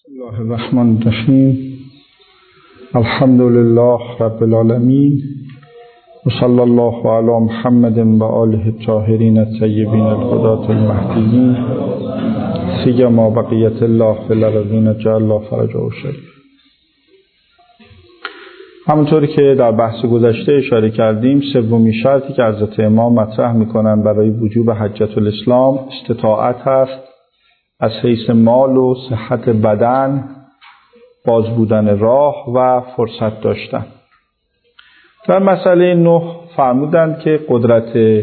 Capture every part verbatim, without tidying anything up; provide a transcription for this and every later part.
بسم الله الرحمن الرحیم. الحمد لله رب العالمین و صلی الله علی محمد و آله الطاهرین الطیبین الهداة المهدیین سیما بقیة الله فی الارضین جعل الله فرجه شریف. همونطوری که در بحث گذشته اشاره کردیم، سومین شرطی که حضرت امام مطرح میکنن برای وجوب حجة الاسلام استطاعت هست، از حیث مال و صحت بدن، باز بودن راه و فرصت داشتن. در مسئله نه فرمودند که قدرت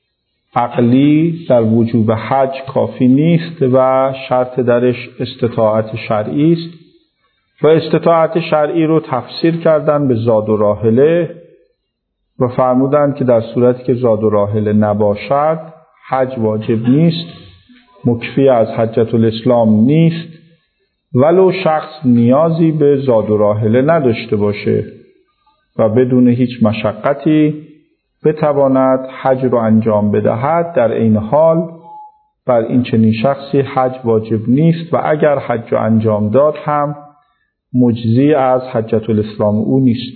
عقلی در وجوب حج کافی نیست و شرط درش استطاعت شرعی است و استطاعت شرعی رو تفسیر کردن به زاد و راحله و فرمودند که در صورتی که زاد و راحله نباشد حج واجب نیست، مکفی از حجة الاسلام نیست، ولو شخص نیازی به زاد و راحله نداشته باشه و بدون هیچ مشقتی بتواند حج رو انجام بدهد. در این حال بر این چنین شخصی حج واجب نیست و اگر حج رو انجام داد هم مجزی از حجة الاسلام او نیست.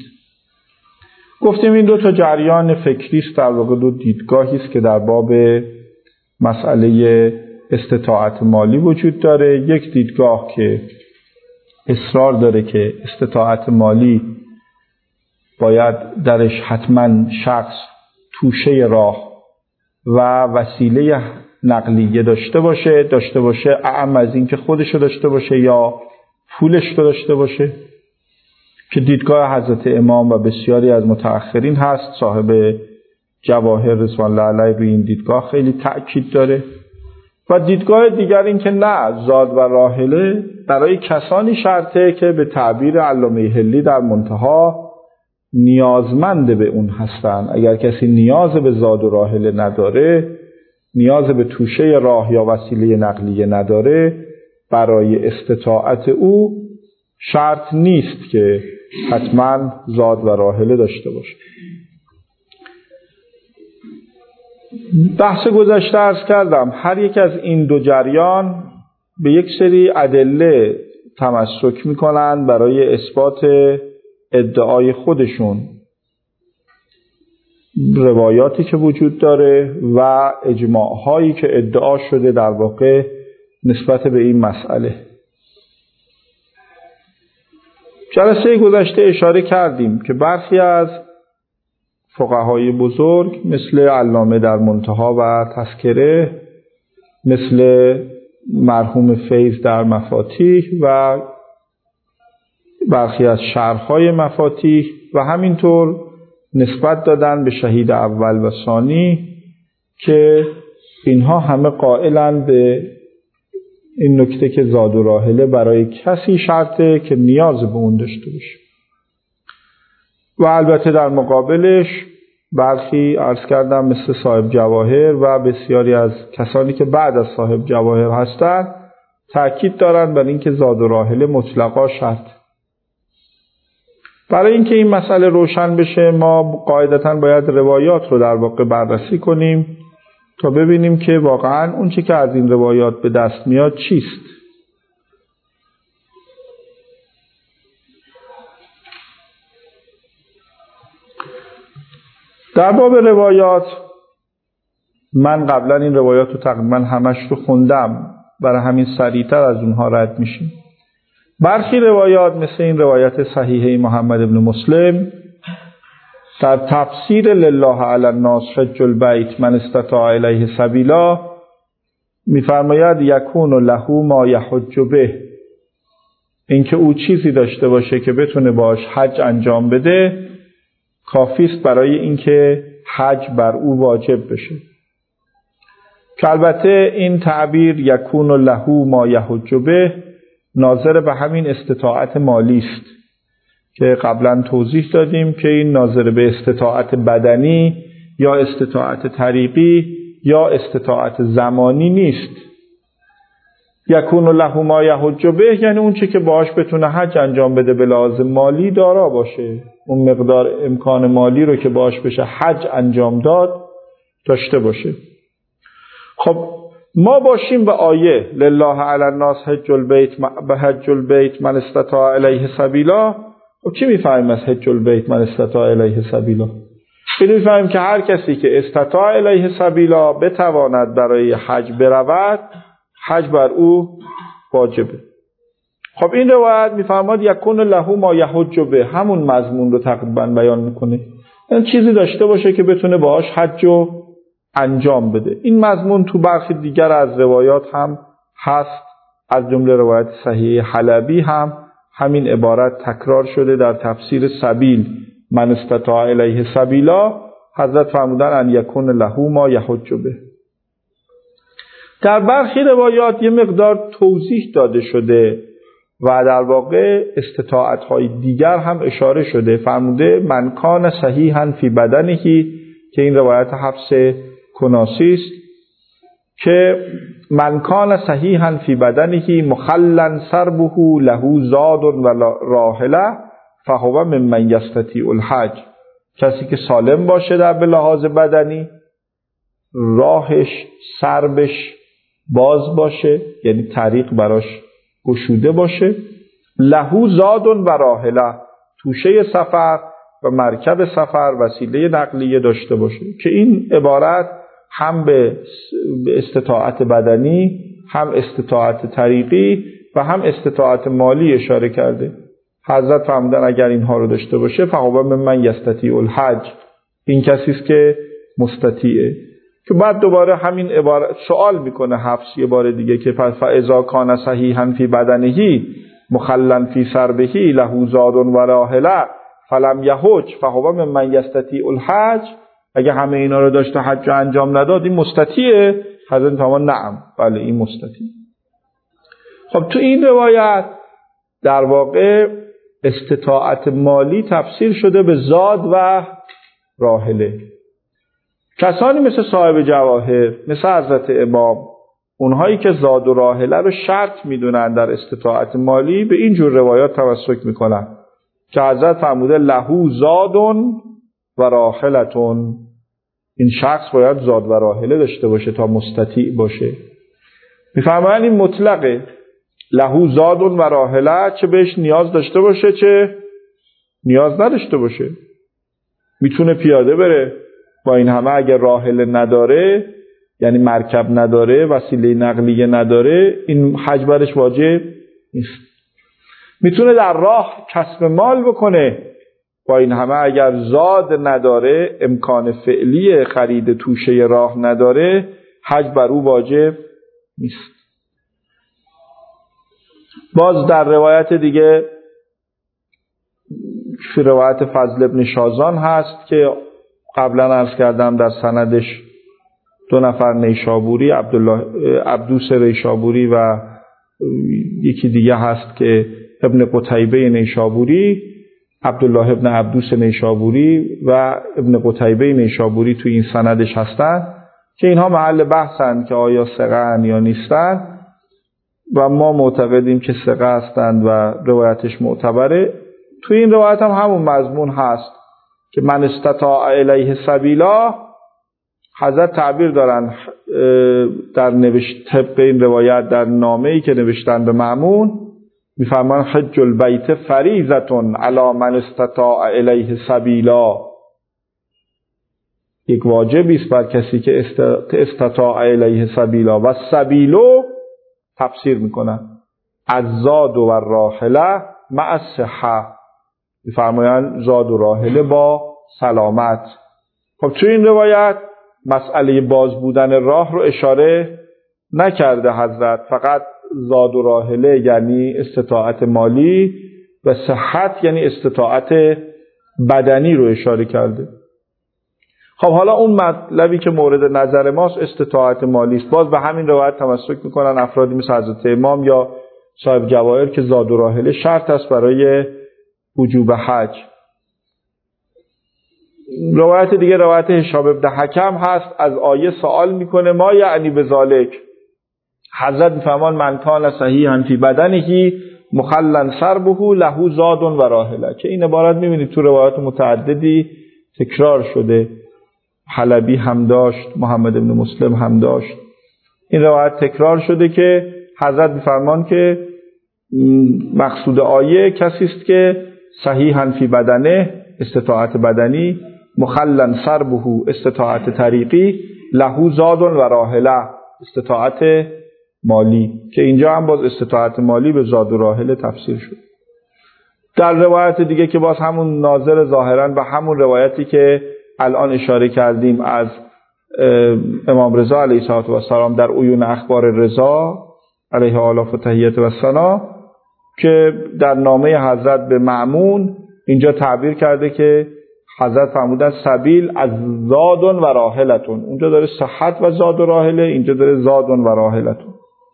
گفتیم این دو تا جریان فکری است، در واقع دو دیدگاهی است که در باب مسئله استطاعت مالی وجود داره. یک دیدگاه که اصرار داره که استطاعت مالی باید درش حتما شخص توشه راه و وسیله نقلیه داشته باشه داشته باشه اعم از این که خودشو داشته باشه یا پولش رو داشته باشه، که دیدگاه حضرت امام و بسیاری از متأخرین هست. صاحب جواهر رضوان الله علیه روی این دیدگاه خیلی تأکید داره. و دیدگاه دیگر این که نه، زاد و راحله برای کسانی شرطه که به تعبیر علامه حلی در منتها نیازمند به اون هستن. اگر کسی نیاز به زاد و راحله نداره، نیاز به توشه راه یا وسیله نقلیه نداره، برای استطاعت او شرط نیست که حتما زاد و راحله داشته باشه. بحث گذشته عرض کردم هر یک از این دو جریان به یک سری ادله تمسک میکنن برای اثبات ادعای خودشون، روایاتی که وجود داره و اجماعهایی که ادعا شده در واقع نسبت به این مسئله. جلسه گذشته اشاره کردیم که برخی از فقهای بزرگ مثل علامه در منتها و تذکره، مثل مرحوم فیض در مفاتیح و برخی از شرحهای مفاتیح و همینطور نسبت دادن به شهید اول و ثانی که اینها همه قائلند به این نکته که زاد و راحله برای کسی شرطه که نیاز به اون داشته باشه. و البته در مقابلش برخی عرض کردم مثل صاحب جواهر و بسیاری از کسانی که بعد از صاحب جواهر هستند تأکید دارند بر اینکه زاد و راحله مطلقا شرط. برای اینکه این مسئله روشن بشه ما قاعدتاً باید روایات رو در واقع بررسی کنیم تا ببینیم که واقعاً اون چی که از این روایات به دست میاد چیست. در باب روایات من قبلا این روایات رو تقریبا همش رو خوندم، برای همین سریعتر از اونها رد میشیم. برخی روایات مثل این روایت صحیحه محمد ابن مسلم در تفسیر لله علی الناس حج البیت من استطاع الیه سبیلا میفرماید یکون له ما یحج به، اینکه او چیزی داشته باشه که بتونه باش حج انجام بده کافی است برای اینکه حج بر او واجب بشه. که البته این تعبیر یکون له ما یحج به ناظر به همین استطاعت مالی است که قبلا توضیح دادیم که این ناظر به استطاعت بدنی یا استطاعت طریقی یا استطاعت زمانی نیست. یکون له ما یحج به یعنی اون چی که باهاش بتونه حج انجام بده به لحاظ مالی دارا باشه، اون مقدار امکان مالی رو که باهاش بشه حج انجام داد داشته باشه. خب ما باشیم به آیه لله علی الناس حج البیت به حج البیت من استطاع الیه سبیلا. و چی میفهمیم از حج البیت من استطاع الیه سبیلا؟ این میفهمیم که هر کسی که استطاع الیه سبیلا بتواند برای حج برود، حج بر او واجبه. خب این روایت میفرماد یکون له ما یحج به، همون مضمون رو تقریبا بیان میکنه، این چیزی داشته باشه که بتونه باهاش حج رو انجام بده. این مضمون تو برخی دیگر از روایات هم هست، از جمله روایت صحیح حلبی هم همین عبارت تکرار شده در تفسیر سبیل من استطاع الیه سبیلا. حضرت فرمودن ان یکون له ما یحج به. در برخی روایات یه مقدار توضیح داده شده و در واقع استطاعت‌های دیگر هم اشاره شده. فرموده من کان صحیحا فی بدنهی، که این روایت حفص کناسی است، که من کان صحیحا فی بدنهی مخلا سربه له زاد و راحله فهو ممن یستطیع الحج. کسی که سالم باشه در به لحاظ بدنی، راهش سربش باز باشه، یعنی طریق براش گشوده باشه، له زاد و راحله، توشه سفر و مرکب سفر، وسیله نقلیه داشته باشه، که این عبارت هم به استطاعت بدنی، هم استطاعت طریقی و هم استطاعت مالی اشاره کرده. حضرت فرمودن اگر اینها رو داشته باشه فهو ممن یستطیع الحج، این کسی است که مستطیعه. که بعد دوباره همین عبارت سوال میکنه حفص یه بار دیگه که فاذا کان صحیحا فی بدنه مخلا فی سربه له زاد و راحله فلم یحج فهو ممن یستطیع الحج. اگه همه اینا رو داشته حج انجام نداد این مستطیعه؟ حضرت فرمان نعم، بله این مستطیع. خب تو این روایت در واقع استطاعت مالی تفسیر شده به زاد و راحله. کسانی مثل صاحب جواهر، مثل حضرت امام، اونهایی که زاد و راحله رو شرط میدونن در استطاعت مالی، به این جور روایات تمسک میکنن که حضرت فرموده له زادون و راحلتون. این شخص باید زاد و راحله داشته باشه تا مستطیع باشه. میفرمایند این مطلقه، له زادون و راحله، چه بهش نیاز داشته باشه چه نیاز نداشته باشه. میتونه پیاده بره، با این همه اگر راحله نداره، یعنی مرکب نداره، وسیله نقلیه نداره، این حج برش واجب نیست. میتونه در راه کسب مال بکنه، با این همه اگر زاد نداره، امکان فعلی خرید توشه راه نداره، حج بر او واجب نیست. باز در روایت دیگه، فی روایت فضل ابن شازان هست که قبلا عرض کردم در سندش دو نفر نیشابوری، عبدالله عبدوس نیشابوری و یکی دیگه هست که ابن قتیبه نیشابوری، عبدالله ابن عبدوس نیشابوری و ابن قتیبه نیشابوری تو این سندش هستن که اینها محل بحثن که آیا ثقه یا نیستن و ما معتقدیم که ثقه هستند و روایتش معتبره. تو این روایت هم همون مضمون هست که من استطاع الیه سبیلا. حضرت تعبیر دارن در نوشت طبق این روایت در نامه‌ای که نوشتن به مأمون، میفرمان حج البیت فریضتون علی من استطاع الیه سبیلا، یک واجبی است بر کسی که استطاع الیه سبیلا. و سبیلو تفسیر میکنن از زاد و راحله مع الصحه، میفرمایند زاد و راحله با سلامت. خب تو این روایت مسئله باز بودن راه رو اشاره نکرده حضرت، فقط زاد و راحله یعنی استطاعت مالی و صحت یعنی استطاعت بدنی رو اشاره کرده. خب حالا اون مطلبی که مورد نظر ماست استطاعت مالی است. باز به همین روایت تمسک میکنن افرادی مثل حضرت امام یا صاحب جواهر که زاد و راحله شرط است برای وجوب حج. روایت دیگه روایت هشام ابن حکم هست، از آیه سوال میکنه ما یعنی بذالک. حضرت میفرمان من کان صحیحا فی بدنه مخلا سربه له زاد و راحله، که این عبارت میبینید تو روایات متعددی تکرار شده. حلبی هم داشت، محمد ابن مسلم هم داشت. این روایت تکرار شده که حضرت می‌فرمان که مقصود آیه کسی است که صحیحاً فی بدنه، استطاعت بدنی، مخلن سربه، استطاعت طریقی، له زاد و راحله، استطاعت مالی، که اینجا هم باز استطاعت مالی به زاد و راحله تفسیر شد. در روایت دیگه که باز همون ناظر ظاهراً به همون روایتی که الان اشاره کردیم از امام رضا علیه السلام در عیون اخبار رضا علیه آلاف و تحیت و ثنا، که در نامه حضرت به مأمون اینجا تعبیر کرده که حضرت فرمودن سبیل از زادون و راحلتون، اونجا داره صحت و زاد و راحله، اینجا داره زادون و راحلتون.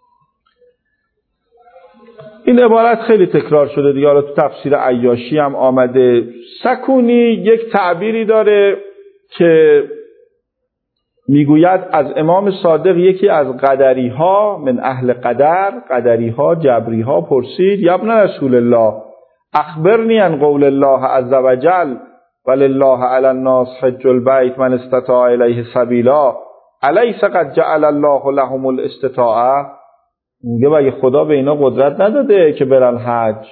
این عبارت خیلی تکرار شده دیگه، حالا تو تفسیر عیاشی هم آمده. سکونی یک تعبیری داره که میگوید از امام صادق یکی از قدری ها، من اهل قدر، قدری ها، جبری ها پرسید یا ابن رسول الله اخبرنی عن قول الله عز وجل ولله علی الناس حج البیت من استطاع الیه سبیلا الیس قد جعل الله لهم الاستطاعه. میگه مگه خدا به اینا قدرت نداده که برن حج؟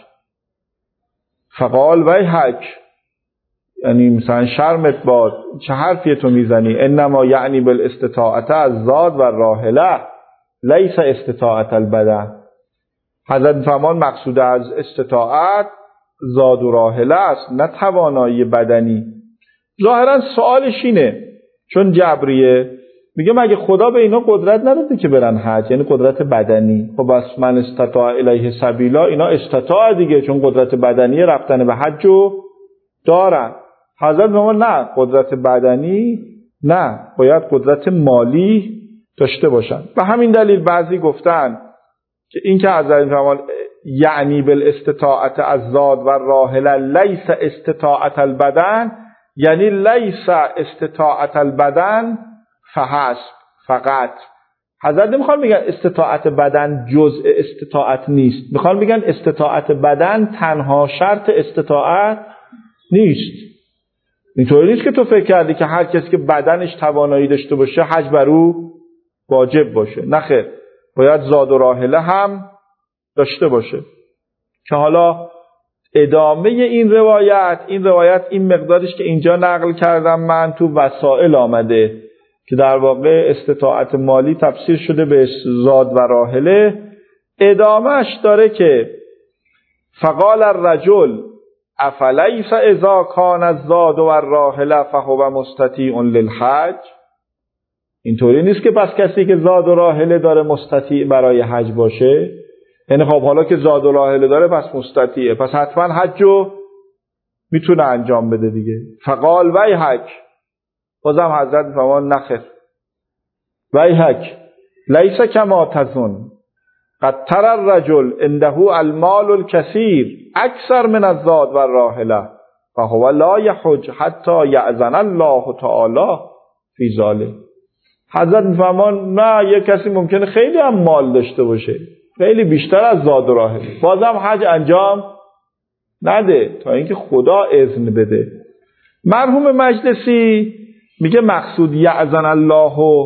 فقال وی حج، یعنی مثلا شرمت باد، چه حرفی تو میزنی؟ انما یعنی بالاستطاعت از زاد و راحله لیس استطاعت البدن. حضرت فرمان مقصود از استطاعت زاد و راحله است، نه توانایی بدنی. ظاهرا سوالش اینه، چون جبریه، میگه مگه خدا به اینا قدرت نداده که برن حج، یعنی قدرت بدنی. خب بس من استطاع الیه سبیلا، اینا استطاع دیگه، چون قدرت بدنی رفتن به حجو دارن. حضرت فرمان نه، قدرت بدنی نه، باید قدرت مالی داشته باشن. به همین دلیل بعضی گفتن که این که حضرت فرمان یعنی بالاستطاعت از زاد و راحله لیس استطاعت البدن، یعنی لیس استطاعت البدن فحسب، فقط. حضرت نمیخوان بگن استطاعت بدن جزء استطاعت نیست، میخوان بگن استطاعت بدن تنها شرط استطاعت نیست. اینطوری نیست که تو فکر کردی که هر کسی که بدنش توانایی داشته باشه حج بر او واجب باشه. نه خیر، باید زاد و راحله هم داشته باشه. که حالا ادامه این روایت، این روایت این مقدارش که اینجا نقل کردم من تو وسائل آمده که در واقع استطاعت مالی تفسیر شده به زاد و راحله. ادامهش داره که فقال الرجل افلیس اذا کان الزاد و الراحله فهو مستطیع للحج. اینطوری نیست که پس کسی که زاد و راحله داره مستطیع برای حج باشه، یعنی خب حالا که زاد و راحله داره پس مستطیعه، پس حتما حجو میتونه انجام بده دیگه. فقال وی حج، بازم حضرت فرمان نخیر، وی حج لیس کما تظن قد تر الرجل عنده المال الكثير اکثر من الزاد و الراحله فهو لا يحج حتى یأذن الله تعالی فی ذلک. حضرت فرمان نه، یک کسی ممکنه خیلی هم مال داشته باشه، خیلی بیشتر از زاد و راحله، بازم حج انجام نده تا اینکه خدا اذن بده. مرحوم مجلسی میگه مقصود یأذن الله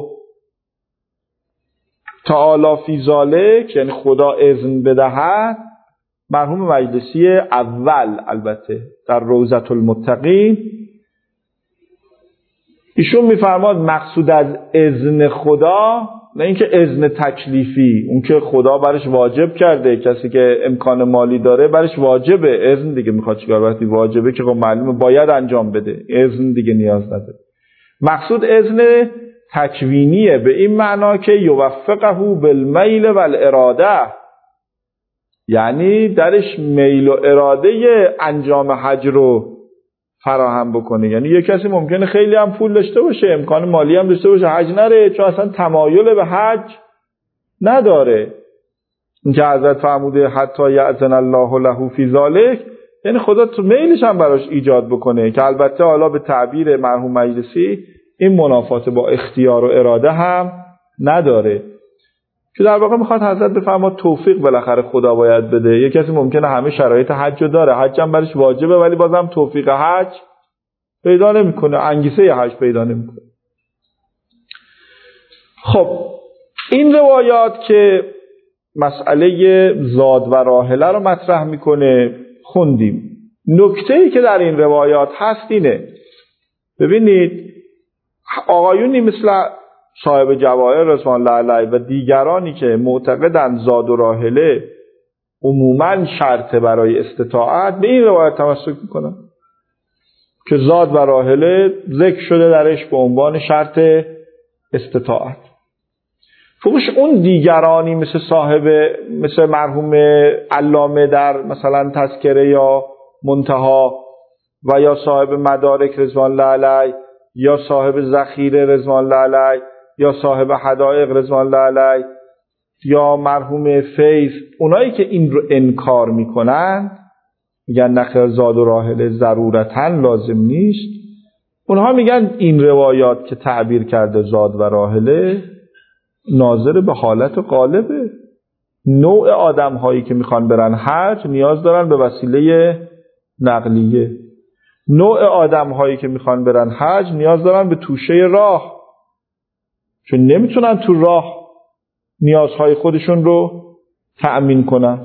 تعالی فی ذلک یعنی خدا اذن بدهد. مرحوم مجلسی اول البته در روضة المتقین ایشون میفرماد مقصود از اذن خدا نه اینکه اذن تکلیفی، اون که خدا برش واجب کرده، کسی که امکان مالی داره برش واجبه، اذن دیگه میخواد چیکار، وقتی واجبه که خب معلومه باید انجام بده، اذن دیگه نیاز نداره. مقصود اذن تکوینیه، به این معنا که یوفقه بالمیل و الاراده، یعنی درش میل و اراده انجام حج رو فراهم بکنه. یعنی یک کسی ممکنه خیلی هم پول داشته باشه، امکان مالی هم داشته باشه، حج نره چون اصلا تمایل به حج نداره. این که حضرت فرموده حتی یأذن الله له فی ذلک، یعنی خدا تو میلش هم براش ایجاد بکنه، که البته حالا به تعبیر مرحوم مجلسی این منافات با اختیار و اراده هم نداره، که در واقع میخواد حضرت بفرماد توفیق بالاخره خدا باید بده. یک کسی ممکنه همه شرایط حج رو داره، حج هم برش واجبه، ولی بازم توفیق حج پیدا نمیکنه، انگیزه حج پیدا نمیکنه. خب این روایات که مسئله زاد و راحله رو مطرح میکنه خوندیم. نکته‌ای که در این روایات هست اینه، ببینید آقایونی مثل صاحب جواهر رضوان الله علیه و دیگرانی که معتقدند زاد و راحله عموماً شرط برای استطاعت، به این روایت تمسک میکنن که زاد و راحله ذکر شده درش به عنوان شرط استطاعت. فوقش اون دیگرانی مثل صاحب مثل مرحوم علامه در مثلا تذکره یا منتها و یا صاحب مدارک رضوان الله علیه یا صاحب ذخیره رضوان الله علیه یا صاحب حدائق رضوان الله علیه یا مرحوم فیض، اونایی که این رو انکار میکنن میگن نخیر زاد و راحله ضرورتاً لازم نیست، اونها میگن این روایات که تعبیر کرده زاد و راحله ناظر به حالت غالبه. نوع آدم هایی که میخوان برن حج نیاز دارن به وسیله نقلیه، نوع آدم هایی که میخوان برن حج نیاز دارن به توشه راه، چون نمیتونن تو راه نیازهای خودشون رو تأمین کنن.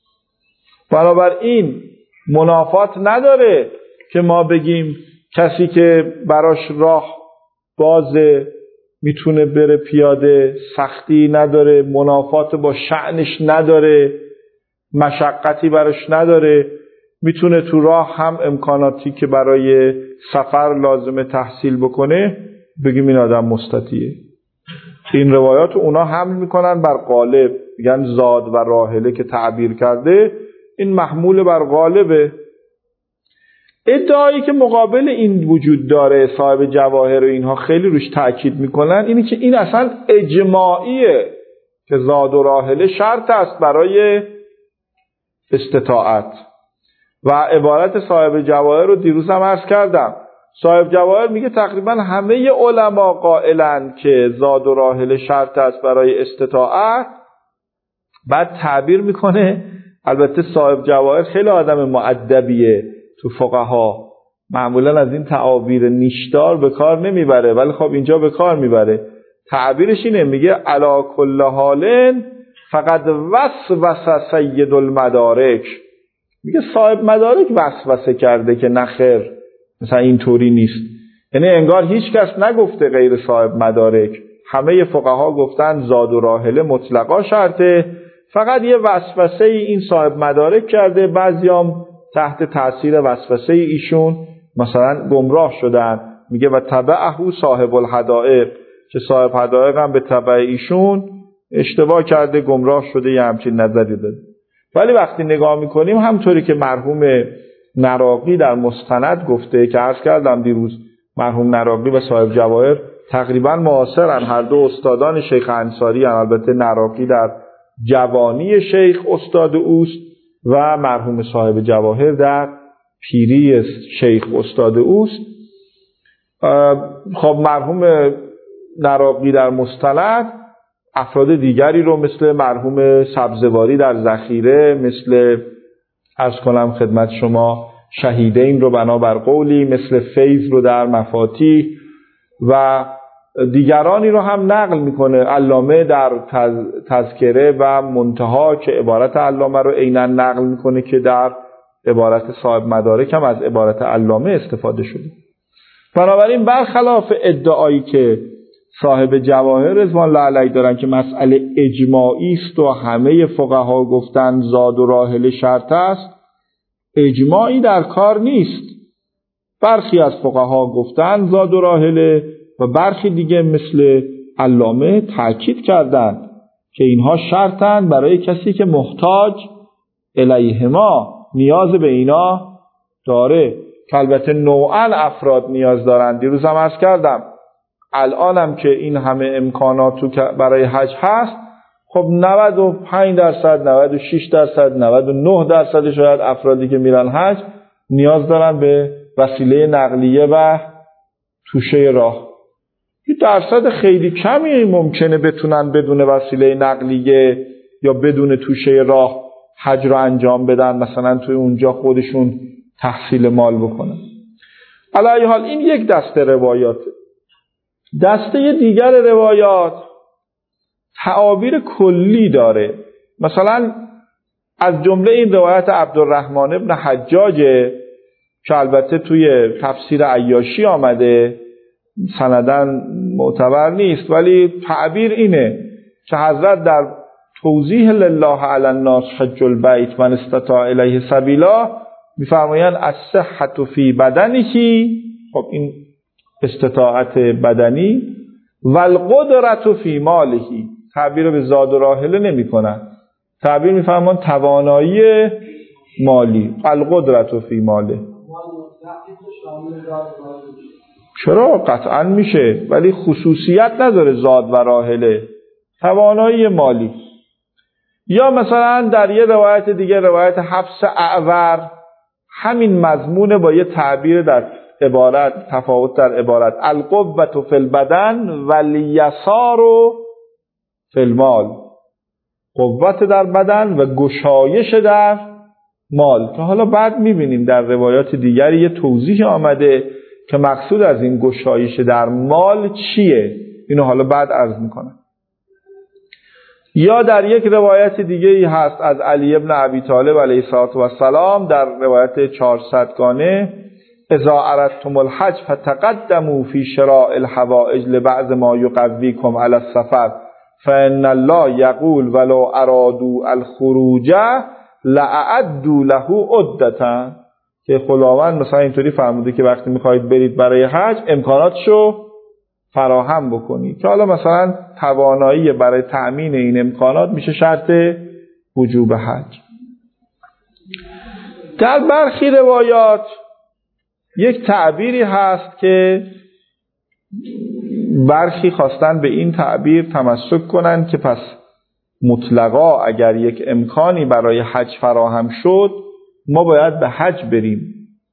بنابراین منافات نداره که ما بگیم کسی که براش راه بازه میتونه بره پیاده، سختی نداره، منافات با شأنش نداره، مشقتی براش نداره، میتونه تو راه هم امکاناتی که برای سفر لازمه تحصیل بکنه، بگیم این آدم مستطیعه. این روایات اونا حمل میکنن بر غالب، میگن زاد و راحله که تعبیر کرده این محمول بر غالبه. ادعایی که مقابل این وجود داره صاحب جواهر و اینها خیلی روش تأکید میکنن اینی که این اصلا اجماعیه که زاد و راحله شرط است برای استطاعت و عبارت صاحب جواهر رو دیروز هم عرض کردم. صاحب جواهر میگه تقریبا همه علما قائلن که زاد و راحله شرط است برای استطاعت، بعد تعبیر میکنه. البته صاحب جواهر خیلی آدم مؤدبیه، تو فقها معمولا از این تعابیر نیشدار به کار نمیبره، ولی خب اینجا به کار میبره. تعبیرش اینه، میگه علا کل حالن فقط وسوسه سید المدارک، میگه صاحب مدارک وسوسه کرده که نخیر مثلا اینطوری نیست. یعنی انگار هیچ کس نگفته غیر صاحب مدارک، همه فقها گفتن زاد و راحله مطلقا شرطه، فقط یه وسوسه ای این صاحب مدارک کرده، بعضیام تحت تاثیر وسوسه ایشون مثلا گمراه شدن. میگه و تبعه صاحب الحدائق، که صاحب حدائق هم به تبع ایشون اشتباه کرده، گمراه شده، یه همچین نظری داده. ولی وقتی نگاه میکنیم همطوری که مرحوم نراقی در مستند گفته که عرض کردم دیروز، مرحوم نراقی و صاحب جواهر تقریبا معاصرن، هر دو استادان شیخ انصاری هم. البته نراقی در جوانی شیخ استاد اوست و مرحوم صاحب جواهر در پیری شیخ استاد اوست. خب مرحوم نراقی در مستند افراد دیگری رو مثل مرحوم سبزواری در ذخیره، مثل عرض کنم خدمت شما شهیدین رو بنابر قولی، مثل فیض رو در مفاتیح و دیگرانی رو هم نقل میکنه. علامه در تذکره و منتها که عبارت علامه رو عیناً نقل میکنه که در عبارت صاحب مدارک هم از عبارت علامه استفاده شده. بنابراین برخلاف ادعایی که صاحب جواهر رضوان الله علیه دارن که مسئله اجماعی است و همه فقها گفتن زاد و راحله شرط است، اجماعی در کار نیست. برخی از فقها گفتن زاد و راحله و برخی دیگه مثل علامه تأکید کردند که اینها شرطن برای کسی که محتاج الیهما، نیاز به اینا داره، که البته نوعاً افراد نیاز دارن. دیروز هم عرض کردم الانم که این همه امکانات برای حج هست، خب نود و پنج درصد، نود و شش درصد، نود و نه درصد شاید افرادی که میرن حج نیاز دارن به وسیله نقلیه و توشه راه. یه درصد خیلی کمی ممکنه بتونن بدون وسیله نقلیه یا بدون توشه راه حج رو انجام بدن، مثلا توی اونجا خودشون تحصیل مال بکنن. علی حال این یک دسته روایات. دسته دیگر روایات تعابیر کلی داره. مثلا از جمله این روایت عبدالرحمن ابن حجاج که البته توی تفسیر عیاشی آمده، سندن معتبر نیست، ولی تعبیر اینه که حضرت در توضیح لله علی الناس حج البیت من استطاع الیه سبیلا میفرمایند الصحة فی بدنه، خب این استطاعت بدنی، و القدرة فی ماله، تعبیر به زاد و راحله نمی کنن، تعبیر میفرمان توانایی مالی، القدرة فی ماله. چرا؟ قطعا میشه، ولی خصوصیت نداره زاد و راحله، توانایی مالی. یا مثلا در یه روایت دیگه، روایت حفص اعور، همین مضمون با یه تعبیر در عبارت، تفاوت در عبارت، القوة فی البدن والیسار فی المال، قوت در بدن و گشایش در مال، که حالا بعد میبینیم در روایات دیگری یه توضیح آمده که مقصود از این گشایش در مال چیه، اینو حالا بعد عرض میکنم. یا در یک روایت دیگه ای هست از علی ابن ابی طالب علیه السلام در روایت چهارصد گانه، اذا اردتم الحج فتقدموا فی شراء الحوائج لبعض ما یقویکم علی السفر فان الله یقول ولو ارادوا الخروج لاعدوا له عدة، که خداوند مثلا اینطوری فرموده که وقتی میخواید برید برای حج امکاناتشو فراهم بکنید، که حالا مثلا توانایی برای تأمین این امکانات میشه شرط وجوب حج. در برخی روایات یک تعبیری هست که برخی خواستن به این تعبیر تمسک کنن که پس مطلقا اگر یک امکانی برای حج فراهم شد ما باید به حج بریم.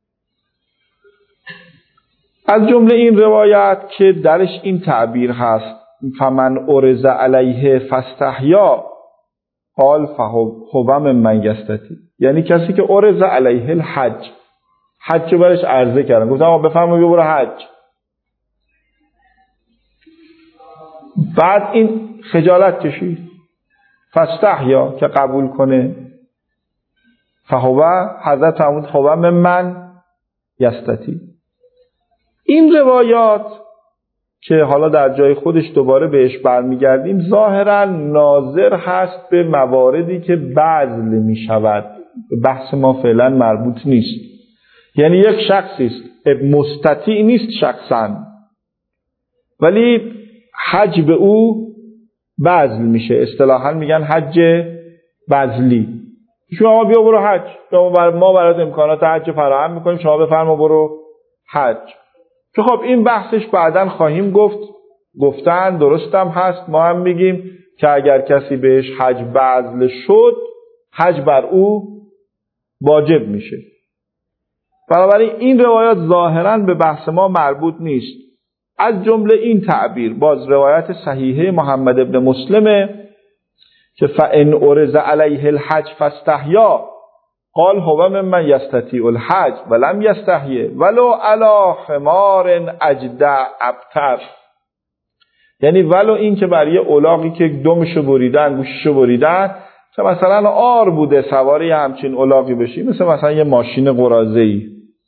از جمله این روایت که درش این تعبیر هست فمن عرض علیه فاستحیا قال فهو من یستطیع، یعنی کسی که عرض علیه الحج، حج رو برش عرضه کردن، گفتم آقا بفرما بیا برو حج، بعد این خجالت کشید، فاستحیا که قبول کنه، فهو حضرت فرمود هو من یستطیع. این روایات که حالا در جای خودش دوباره بهش برمیگردیم ظاهرا ناظر هست به مواردی که بذل می شود، به بحث ما فعلا مربوط نیست. یعنی یک شخصی است مستطیع نیست شخصا، ولی حج به او بذل میشه، اصطلاحا میگن حج بذلی. شما بیا برو حج، ما برات امکانات حج فراهم میکنیم، شما بفرما برو حج. که خب این بحثش بعداً خواهیم گفت، گفتن درستم هست، ما هم میگیم که اگر کسی بهش حج بذل شد حج بر او واجب میشه. بنابراین این روایات ظاهراً به بحث ما مربوط نیست. از جمله این تعبیر باز روایت صحیحه محمد ابن مسلمه که فَإِنْ عُرِضَ عَلَيْهِ الْحَجُّ فَاسْتَحْيَا قال هو من یستطیع الحج ولم یستحیی ولو علی حمار اجدع ابتر، یعنی ولو این که برای الاغی که دمشو بریدن گوششو بریدن، که مثلا آر بوده سواری همچین الاغی بشی، مثل مثلا یه ماشین قراضه‌ای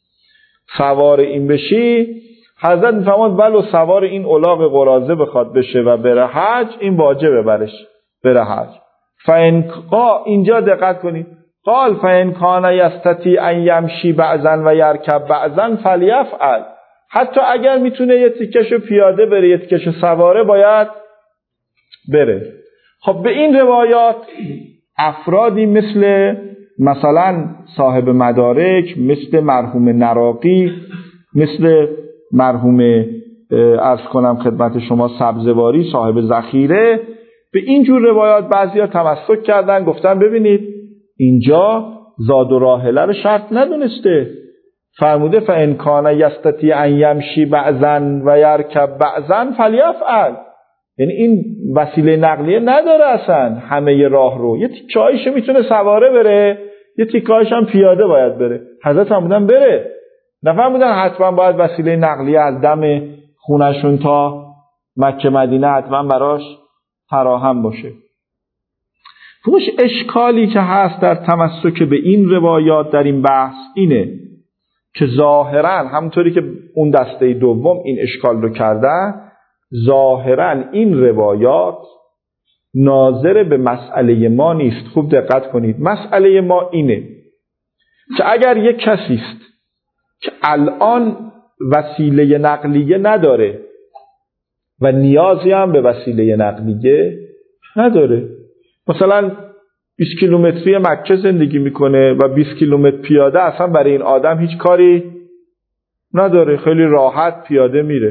سوار این بشی، حضرت میفرماد ولو سوار این الاغ قراضه بخواد بشه و بره حج این واجبه برش بره حج. فانقا اینجا دقت کنید، قال فإن كان يستطيع أن يمشي بعضا و يركب بعضا فليفعل، حتی اگر میتونه یه تیکشو پیاده بره یه تیکشو سواره باید بره. خب به این روایات افرادی مثل مثلا صاحب مدارک، مثل مرحوم نراقی، مثل مرحوم عرض کنم خدمت شما سبزواری صاحب ذخیره، به این جور روایات بعضیا تمسک کردن، گفتن ببینید اینجا زاد و راحله رو شرط ندونسته، فرموده فإن کان یستطیع ان یمشی بعضا و یرکب بعضا فلیفعل، یعنی این وسیله نقلیه نداره اصلا همه راه رو، یه تیکایش میتونه سواره بره یه تیکایش هم پیاده باید بره. حضرت هم بودن بره، نفرمودن حتما باید وسیله نقلیه از دم خونشون تا مکه مدینه حتما براش فراهم باشه. خوش اشکالی که هست در تمسک به این روایات در این بحث اینه که ظاهراً همونطوری که اون دسته دوم این اشکال رو کردن، ظاهراً این روایات ناظر به مسئله ما نیست. خوب دقت کنید، مسئله ما اینه که اگر یک کسی است که الان وسیله نقلیه نداره و نیازی هم به وسیله نقلیه نداره، مثلا بیست کیلومتری مکه زندگی میکنه و بیست کیلومتر پیاده، اصلا برای این آدم هیچ کاری نداره، خیلی راحت پیاده میره.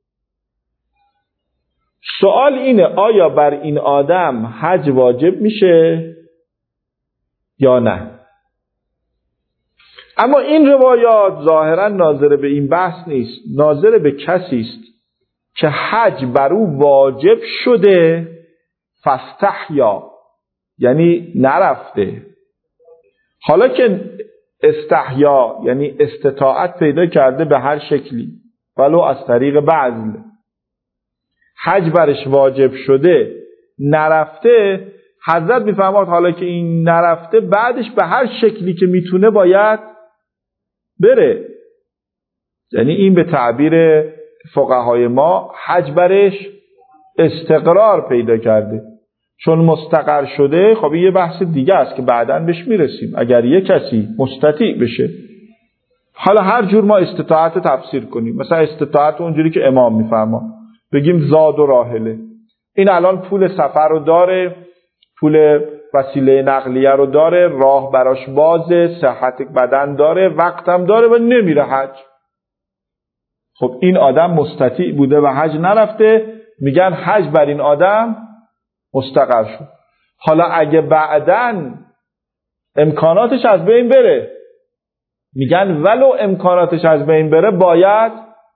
سوال اینه آیا بر این آدم حج واجب میشه یا نه؟ اما این روایات ظاهرا ناظر به این بحث نیست، ناظر به کسی است که حج بر او واجب شده فاستحیا، یعنی نرفته. حالا که استحیا یعنی استطاعت پیدا کرده به هر شکلی، ولو از طریق بعض، حج برش واجب شده نرفته، حضرت میفرماد حالا که این نرفته بعدش به هر شکلی که میتونه باید بره. یعنی این به تعبیر فقهای ما حج برش استقرار پیدا کرده، چون مستقر شده. خب یه بحث دیگه است که بعداً بهش میرسیم. اگر یه کسی مستطیع بشه، حالا هر جور ما استطاعت تفسیر کنیم، مثلا استطاعت اونجوری که امام میفرما بگیم زاد و راحله، این الان پول سفر رو داره، پول وسیله نقلیه رو داره، راه براش بازه، صحت بدن داره، وقتم داره و نمیره حج. خب این آدم مستطیع بوده و حج نرفته، میگن حج بر این آدم مستقر شد. حالا اگه بعداً امکاناتش از بین بره، میگن ولو امکاناتش از بین بره باید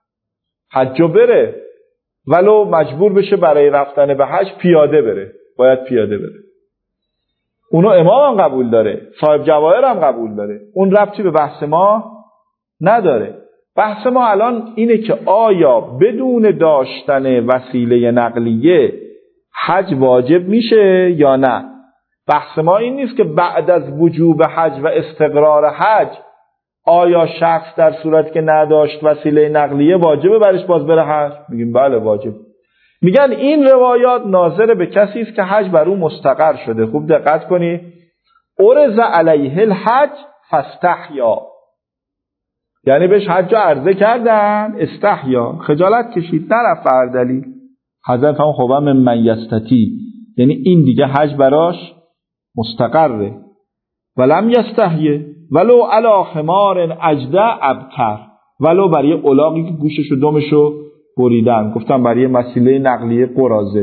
حج بره، ولو مجبور بشه برای رفتن به حج پیاده بره، باید پیاده بره. اونو امام هم قبول داره، صاحب جواهر هم قبول داره، اون ربطی به بحث ما نداره. بحث ما الان اینه که آیا بدون داشتن وسیله نقلیه حج واجب میشه یا نه. بحث ما این نیست که بعد از وجوب حج و استقرار حج آیا شخص در صورت که نداشت وسیله نقلیه واجبه برش باز بره حج. میگیم بله واجب. میگن این روایات ناظر به کسی است که حج بر او مستقر شده. خوب دقت کنی، ارز علیه الحج فاستحیا، یعنی بهش حج عرضه کردن، استحیا، خجالت کشید، نرفت بر دلیل. حضرت هم خوبا من یستتی، یعنی این دیگه حج براش مستقره. ولم یستحیه ولو علی حمار اجدع ابتر، ولو برای الاغی که گوشش و دمشو بریدن، گفتم برای وسیله نقلیه قرازه.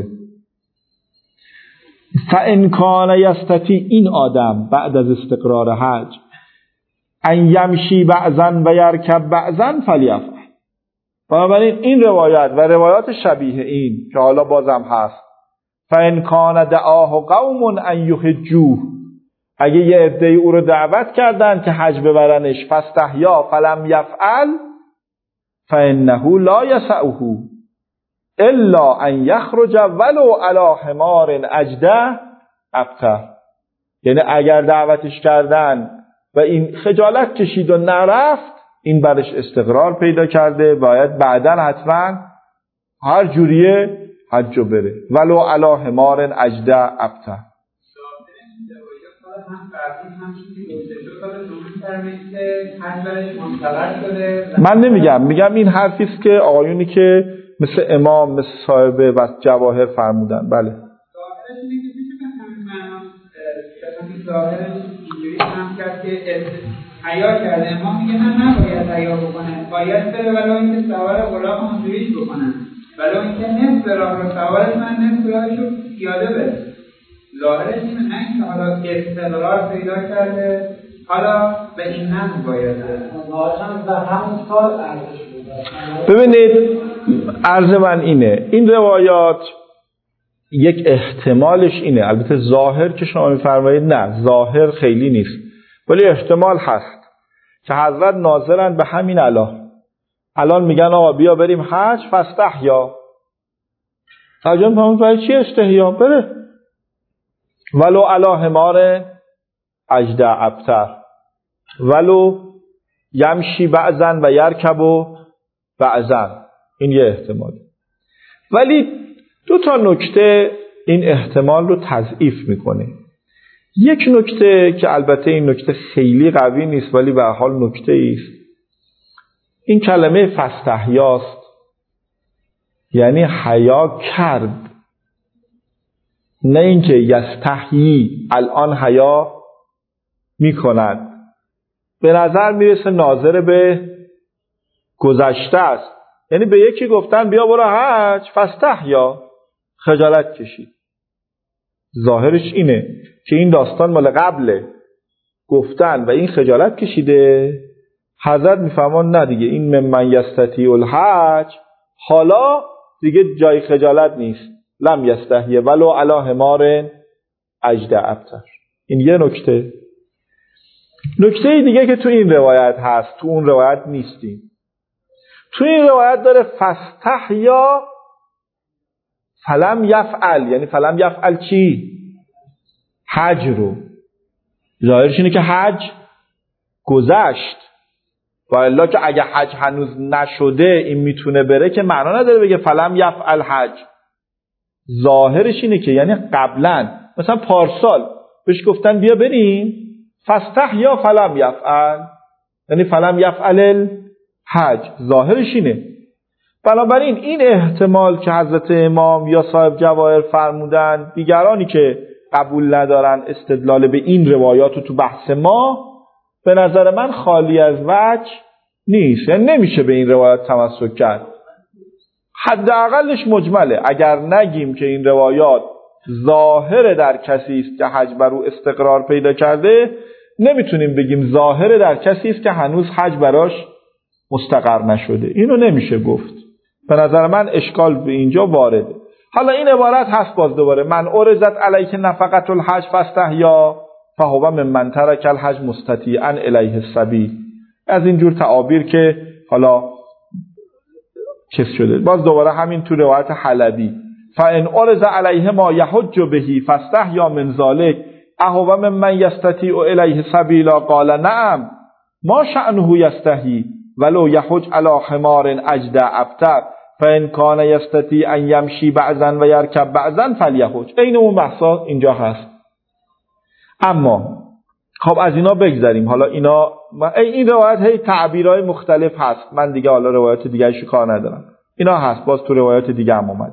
فان کان یستتی، این آدم بعد از استقرار حج، ان یمشی بعضا و یرکب بعضا فلیفعل. بنابراین این روایت و روایات شبیه این که حالا بازم هست، فان کان دعاه قوم ان یحجوه، اگه یه عده او رو دعوت کردن که حج ببرنش، فاستحیا فلم یفعل فانه لا یسعه الا ان یخرج ولو علی حمار اجدع ابتر. یعنی اگر دعوتش کردن و این خجالت کشید و نرفت، این برش استقرار پیدا کرده، باید بعداً حتما هر جوریه حج بره، ولو علی حمار اجدع ابتر. من نمیگم، میگم این حرفیست که آقایونی که مثل امام، مثل صاحب و جواهر فرمودن. بله ظاهرش اینجوری هم کرد که حیا کرده، امام میگه من نباید حیا بکنه، باید بره ولو اینکه سوار غلام اونجوریش بکنن، ولو اینکه نصف راه رو سوارش، من نصف راهش رو پیاده بره. ظاهرش اینه، نه اینکه حالا استقرار پیدا کرده حالا به این هم باید در همون سال ارزش بوده. ببینید عرض من اینه، این روایات یک احتمالش اینه، البته ظاهر که شما میفرمایید نه، ظاهر خیلی نیست، ولی احتمال هست که حضرت ناظرن به همین الان الان میگن آقا بیا بریم حج فاستحیا، ترجمه می‌کنم برای چی استحیا بره ولو علی حمار اجدع ابتر ولو یمشی بعضن و یرکب بعضن. این یه احتمال. ولی دو تا نکته این احتمال رو تضعیف میکنه. یک نکته که البته این نکته خیلی قوی نیست ولی به هر حال نکته ایست، این کلمه فاستحیاست، یعنی حیا کرد، نه اینکه یستحیی الان حیا میکند. به نظر میرسه ناظر به گذشته است، یعنی به یکی گفتن بیا برو حج فاستحیا، خجالت کشید. ظاهرش اینه که این داستان مال قبله، گفتن و این خجالت کشیده. حضرت میفهمون نه دیگه، این ممن یستطیع الحج حالا دیگه جای خجالت نیست. لم یستحیی ولو علی حمار اجدع ابتر. این یه نکته. نکته دیگه که تو این روایت هست، تو اون روایت نیستیم. تو این روایت داره فاستحیا فلم یفعل، یعنی فلم یفعل چی؟ حج رو. ظاهرش اینه که حج گذشت، و الا که اگه حج هنوز نشده این میتونه بره که معنا نداره بگه فلم یفعل حج. ظاهرش اینه که یعنی قبلا مثلا پارسال بهش گفتن بیا بریم فاستحیا فلم یفعل، یعنی فلم یفعل حج. ظاهرش اینه. بنابراین این احتمال که حضرت امام یا صاحب جواهر فرمودن، دیگرانی که قبول ندارن استدلال به این روایات رو تو بحث ما، به نظر من خالی از وجه نیست. یعنی نمیشه به این روایات تمسک کرد. حداقلش مجمله. اگر نگیم که این روایات ظاهر در کسی است که حج بر او استقرار پیدا کرده، نمیتونیم بگیم ظاهر در کسی است که هنوز حج براش مستقر نشده. اینو نمیشه گفت. به نظر من اشکال به اینجا وارده. حالا این عبارت هست باز دوباره من ارزت علیک نفقة الحج فاستحیا فهو ممن ترک الحج مستطیعا الیه السبیل. از اینجور تعابیر که حالا چیز شده. باز دوباره همین تو روایت حلبی فان ارز علیه ما یحج بهی فاستحیا من ذلک اهو ممن یستطیع الیه سبیلا قال نعم ما شأنه یستحی ولو یحج علی حمار اجدع ابتر فان کان یستطیع ان یمشی بعضا و یرکب بعضا فلیحج. این اون بحثا اینجا هست. اما خب از اینا بگذریم. حالا اینا این روایت هی تعبیرهای مختلف هست، من دیگه حالا روایت دیگه ایشو کار ندارم. اینا هست باز تو روایت دیگه هم اومد.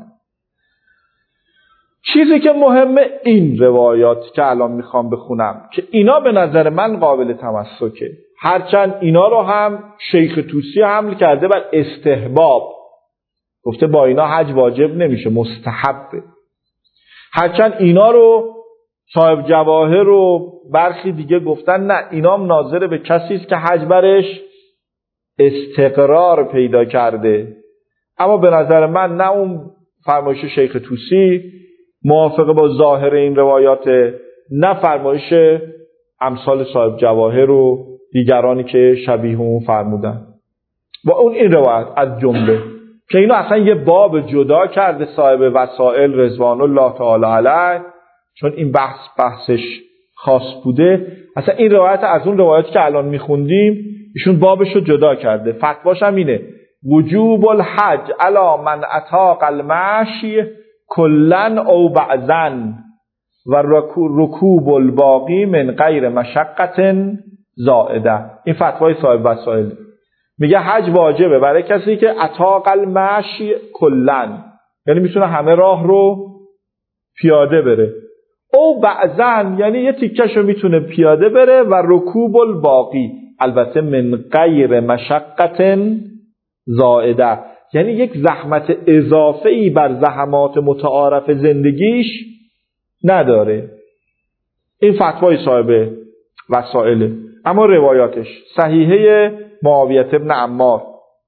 چیزی که مهمه این روایات که الان میخوام بخونم که اینا به نظر من قابل تمسکه، هرچند اینا رو هم شیخ طوسی حمل کرده بر استحباب، گفته با اینا حج واجب نمیشه، مستحبه. هرچند اینا رو صاحب جواهر و برخی دیگه گفتن نه، اینا هم ناظر به کسی است که حج برش استقرار پیدا کرده. اما به نظر من نه اون فرمایش شیخ طوسی موافقه با ظاهر این روایات، نه فرمایش امثال صاحب جواهر و دیگرانی که شبیه اون فرمودن. با اون این روایت از جمله که اینو اصلا یه باب جدا کرده صاحب وسائل رضوان الله تعالی علیه، چون این بحث بحثش خاص بوده. اصلا این روایت از اون روایتی که الان میخوندیم ایشون بابشو جدا کرده. فتواش هم اینه وجوب الحج علی من اطاق المشی کلن او بعضن و رکوب الباقی من غیر مشقت زائده. این فتوای صاحب وسائل میگه حج واجبه برای کسی که اطاق المشی کلن، یعنی میتونه همه راه رو پیاده بره، او بعضن یعنی یه تیکشو میتونه پیاده بره، و رکوب الباقی البته من غیر مشقت زائده، یعنی یک زحمت اضافه‌ای بر زحمات متعارف زندگیش نداره. این فتوای صاحب وسائله. اما روایاتش صحیحه معاویه ابن عمار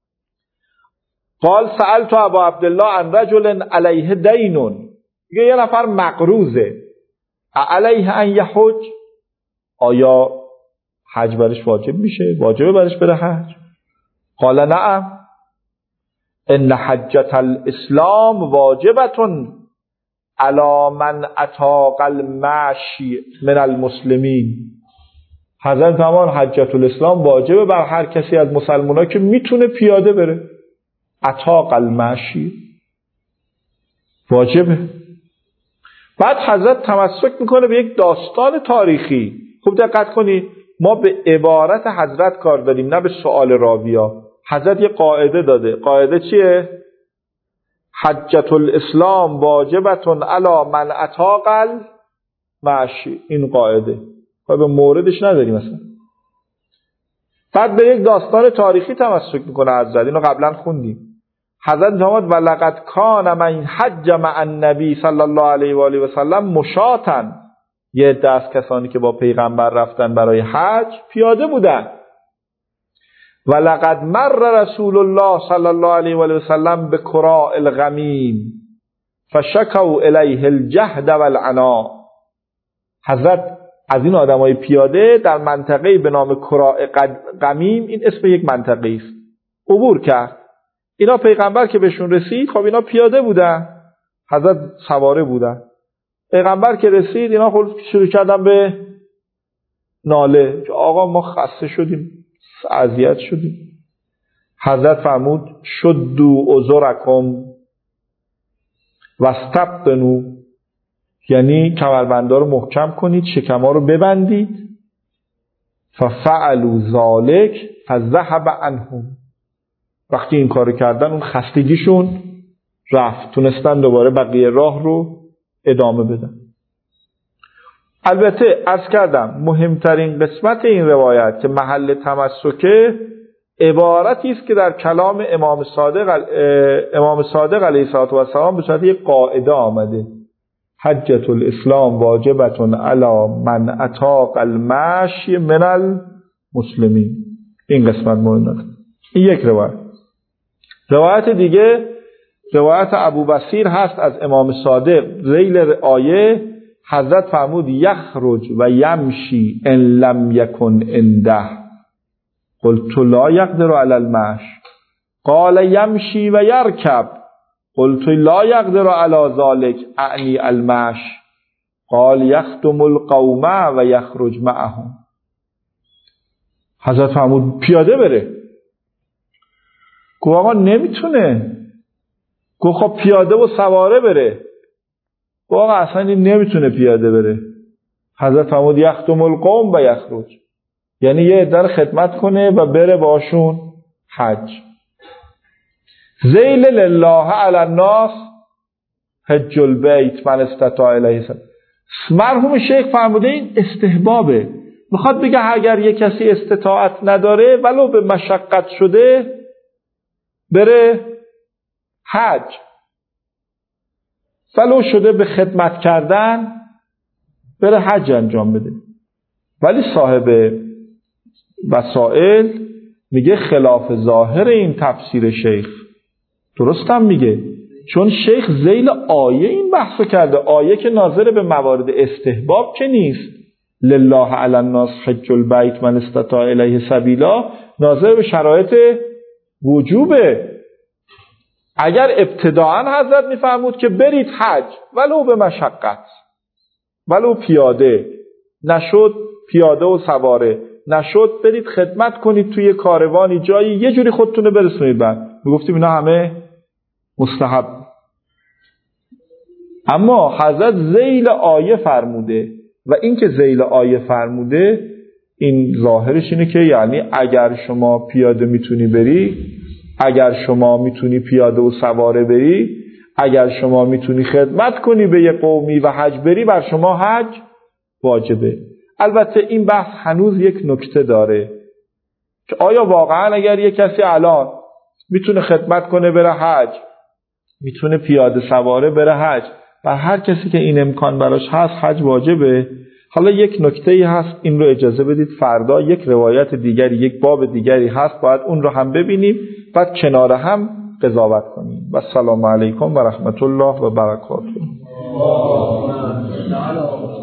قال سألت ابا عبدالله عن رجل علیه دینون، میگه یه نفر مقروضه، علیه ان یحج، آیا حج برش واجب میشه؟ واجبه برش بره حج؟ قال نعم ان حجة الاسلام واجبتون علی من اطاق المشی من المسلمین. حضرت فرمان حجة الاسلام واجبه بر هر کسی از مسلمان‌ها که میتونه پیاده بره. اطاق المشی واجبه. بعد حضرت تمسک میکنه به یک داستان تاریخی. خوب دقت کنید، ما به عبارت حضرت کار داریم نه به سؤال راویا. حضرت یه قاعده داده. قاعده چیه؟ حجة الاسلام واجبتون علی من اطاق المشی. این قاعده خب به موردش نداریم مثلا. بعد به یک داستان تاریخی تمسک میکنه حضرت. اینو قبلا خوندیم. حضرت فرمود ولقد کان من حج مع النبی صلی الله علیه و آله و سلم مشاتن. یه دست کسانی که با پیغمبر رفتن برای حج پیاده بودن. ولقد مر رسول الله صلی الله علیه و آله و سلم بکراء الغمیم فشکوا الیه الجهد والعنا. حضرت از این آدمای پیاده در منطقه‌ای به نام کراء غمیم، این اسم یک منطقه است، عبور کرد. اینا پیغمبر که بهشون رسید، خب اینا پیاده بودن، حضرت سواره بودن. پیغمبر که رسید اینا خود شروع کردن به ناله که آقا ما خسته شدیم، اذیت شدیم. حضرت فرمود شدوا ازرکم واستبطنوا، یعنی کمربندا رو محکم کنید، شکما رو ببندید. ففعلوا ذلک فذهب عنهم. وقتی این کارو کردن اون خستگیشون رفت، تونستن دوباره بقیه راه رو ادامه بدن. البته عرض کردم مهمترین قسمت این روایت که محل تمسکه عبارتی است که در کلام امام صادق امام صادق علیه السلام به صورت یک قاعده آمده. حجة الاسلام واجبتون علی من اطاق المشی من المسلمین. این قسمت مهمه. این یک روایت. روایت دیگه روایت ابو بصیر هست از امام صادق. ذیل آیه حضرت فرمود یخرج و یمشی ان لم یکن عنده قلت لا یقدر علی المشی قال یمشی و یرکب قلت لا یقدر علی ذلک اعنی المشی قال یخدم القوم و یخرج معهم. حضرت فرمود پیاده بره. گفت آقا نمیتونه. گفت خب پیاده و سواره بره. گفت آقا اصلا نمیتونه پیاده بره. حضرت فرمود یخدم القوم و یخرج، یعنی یه عده خدمت کنه و بره باشون حج. ذیل لله علی الناس حج البیت من استطاع الیه سبیلا. مرحوم شیخ فرموده این استحبابه. میخواد بگه اگر یه کسی استطاعت نداره ولو به مشقت شده بره حج، ولو شده به خدمت کردن بره حج انجام بده. ولی صاحب وسائل میگه خلاف ظاهر این تفسیر شیخ. درستم میگه، چون شیخ ذیل آیه این بحثو کرده. آیه که ناظر به موارد استحباب که نیست. لله علی الناس حج البیت من استطاع الیه سبیلا ناظر به شرایط وجوبه. اگر ابتداعا حضرت میفرمود که برید حج ولو به مشقت، ولو پیاده نشد، پیاده و سواره نشد، برید خدمت کنید توی کاروانی جایی یه جوری خودتونه برسونید. بعد میگفتیم اینا همه مستحب. اما حضرت ذیل آیه فرموده و این که ذیل آیه فرموده این ظاهرش اینه که یعنی اگر شما پیاده میتونی بری، اگر شما میتونی پیاده و سواره بری، اگر شما میتونی خدمت کنی به یه قومی و حج بری، بر شما حج واجبه. البته این بحث هنوز یک نکته داره که آیا واقعا اگر یه کسی الان میتونه خدمت کنه بره حج، میتونه پیاده سواره بره حج، بر هر کسی که این امکان براش هست حج واجبه؟ حالا یک نکته‌ای هست، این رو اجازه بدید فردا یک روایت دیگری، یک باب دیگری هست، باید اون رو هم ببینیم، بعد کنار هم قضاوت کنیم. و السلام علیکم و رحمت الله و برکاته.